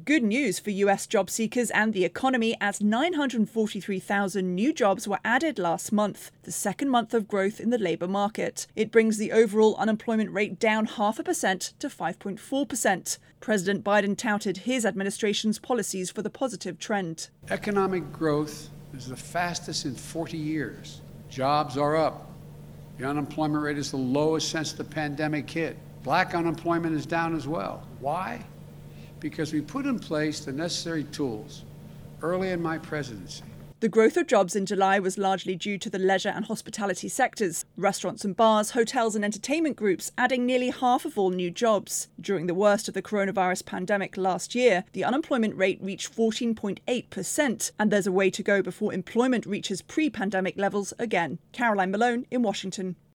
Good news for US job seekers and the economy, as 943,000 new jobs were added last month, the second month of growth in the labour market. It brings the overall unemployment rate down 0.5% to 5.4%. President Biden touted his administration's policies for the positive trend. Economic growth is the fastest in 40 years. Jobs are up. The unemployment rate is the lowest since the pandemic hit. Black unemployment is down as well. Why? Because we put in place the necessary tools early in my presidency. The growth of jobs in July was largely due to the leisure and hospitality sectors, restaurants and bars, hotels and entertainment groups adding nearly half of all new jobs. During the worst of the coronavirus pandemic last year, the unemployment rate reached 14.8%, and there's a way to go before employment reaches pre-pandemic levels again. Caroline Malone in Washington.